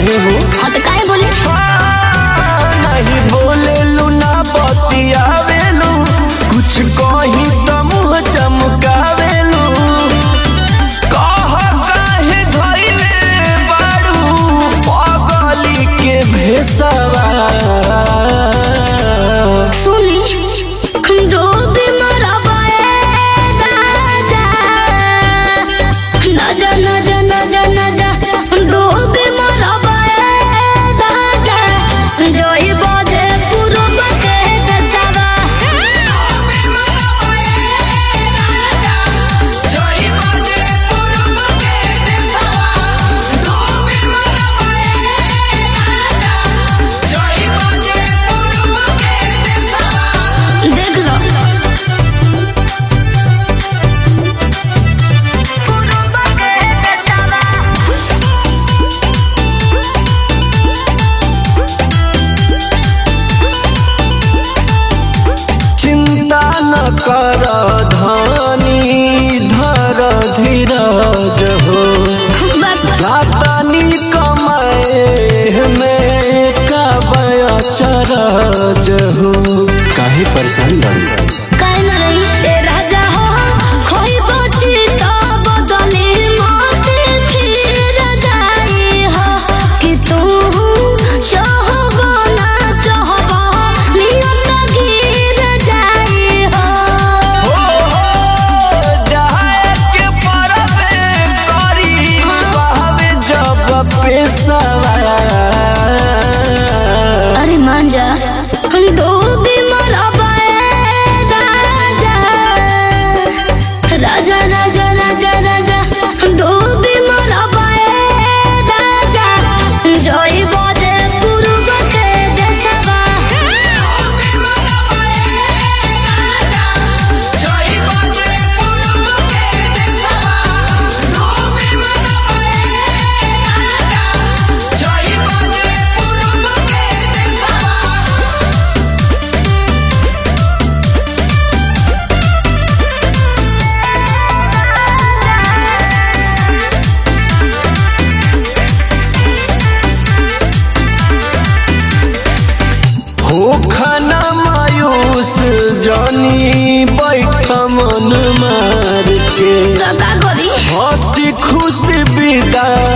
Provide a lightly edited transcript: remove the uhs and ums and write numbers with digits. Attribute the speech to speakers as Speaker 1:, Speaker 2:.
Speaker 1: काहे हो?
Speaker 2: हाँ तो काहे बोले?
Speaker 1: नहीं बोले लू ना बतियावेलू, कुछ कही तो मुँह चमकावेलू। कह काहे धइले बारू पगली के भेसवा।
Speaker 2: सुनी डूब मरबाए राजा, नजा नजा नजा नजा डूब मरबाए राजा, जोई बजे पूरब के दसवा। देख लो
Speaker 1: चिंता न कर धानी, धर धीरज हो। जातानी कमाए में का चरज हो। काहे परेशान बाड़ी?
Speaker 2: काहे न रही ए राजा हो, खोई बची तो बदले मोती फिर जाई हो, कि तू चाहबो ना चाहबो नियत गिर जाई हो।
Speaker 1: जाए के परबे करी बहवे जब पेशवा।
Speaker 2: अरे मान जा डूबी मरबाए राजा, राजा राजा राजा राजा डूबी मरबाए राजा, जोई बजे पूरब के दसवा।
Speaker 1: हो खाना मायूस जानी बैठ मन मार के,
Speaker 2: तो का करी?
Speaker 1: हंसी खुशी विदा